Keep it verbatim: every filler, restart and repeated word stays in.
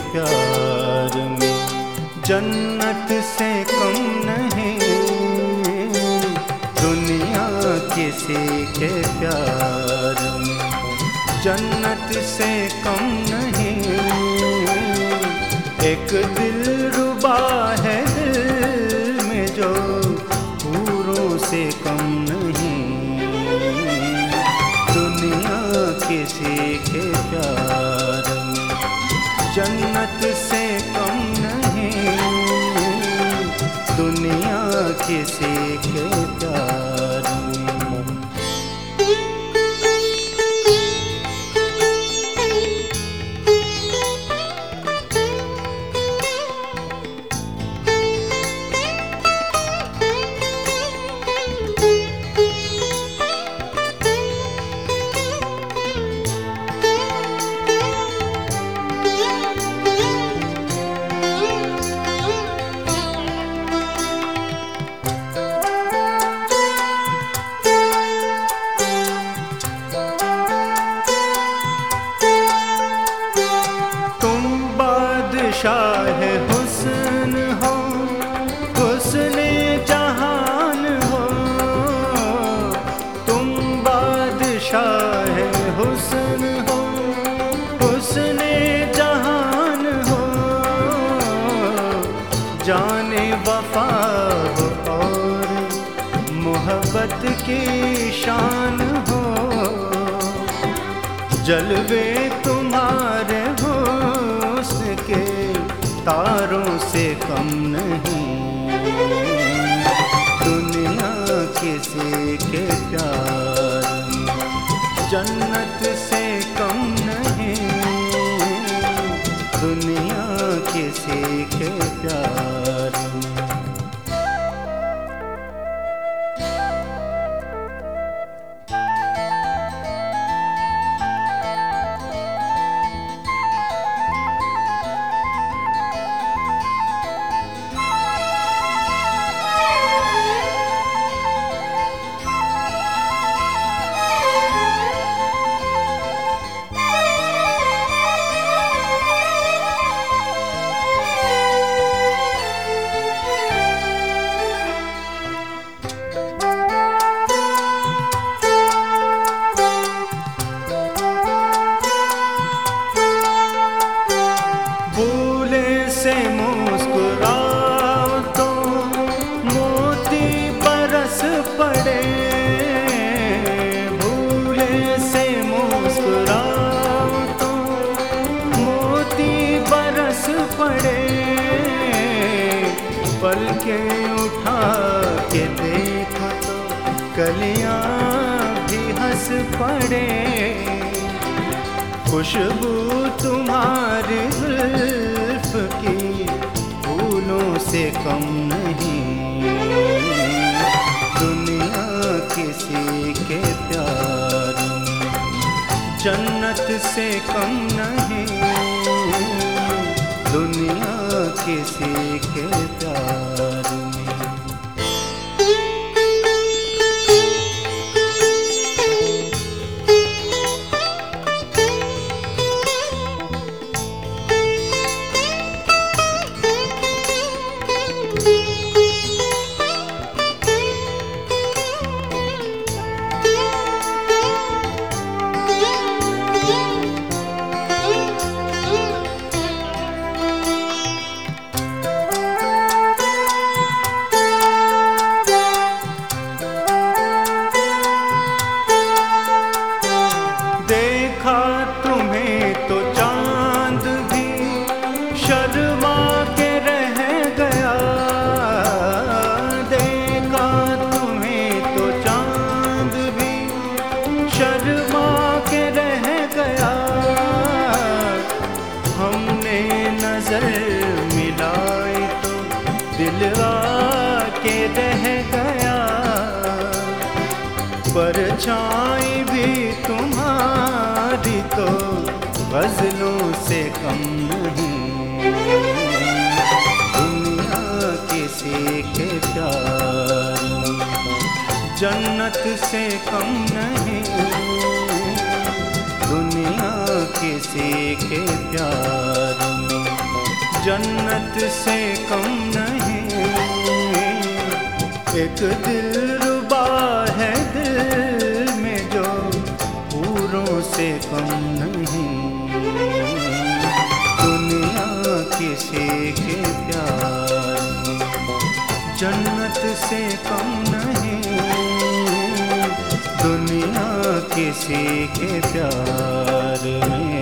प्यार में। जन्नत से कम नहीं दुनिया किसी के प्यार में। जन्नत से कम नहीं एक दिलरुबा है दिल में जो हूरों से कम नहीं दुनिया किसी के प्यार में। जन्नत से कम नहीं दुनिया किसी के प्यार में। शाह हुस्न हो हुस्ने जहान हो, तुम बादशाह हुस्न हो हुस्ने जहान हो। जाने वफा हो और मोहब्बत की शान हो। जलवे तुम्हारे हुस्न के तारों से कम नहीं दुनिया किसी के प्यार में। जन्नत से कम नहीं दुनिया किसी के प्यार में। से मुस्कुराओ तो मोती बरस पड़े। भूले से मुस्कुराओ तो मोती बरस पड़े। पलकें उठा के देखो तो कलियां भी हंस पड़े। खुशबू तुम्हारी जुल्फ की फूलों से कम नहीं दुनिया किसी के प्यार में। जन्नत से कम नहीं दुनिया किसी के प्यार में। तुम्हें तो चांद भी शर्मा के रह गया। देखा तुम्हें तो चांद भी शर्मा के रह गया। हमने नजर मिलाई तो दिल आके रह गया। परछाई भी तुम्हारी तो गजलों से कम नहीं दुनिया किसी के प्यार में। जन्नत से कम नहीं दुनिया किसी के प्यार में। जन्नत से कम नहीं। एक दिलरुबा है दिल में जो हूरों से कम नहीं। दुनिया किसी के प्यार में जन्नत से कम नहीं। दुनिया किसी के प्यार में